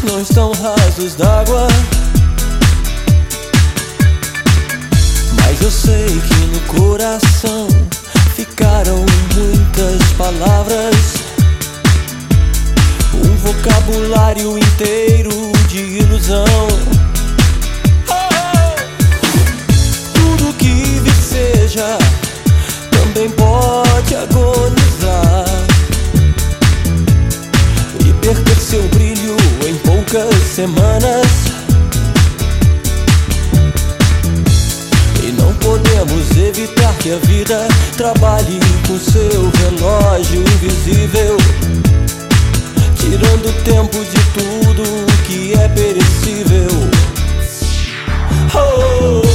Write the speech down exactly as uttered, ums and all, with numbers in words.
não estão rasos d'água, mas eu sei que no coração ficaram muitas palavras, um vocabulário inteiro de ilusão. Oh! Tudo que viceja também pode agonizar e perder seu brilho em poucas semanas. E não podemos evitar que a vida trabalhe com seu relógio invisível, tirando tempo de tudo que é perecível. Oh!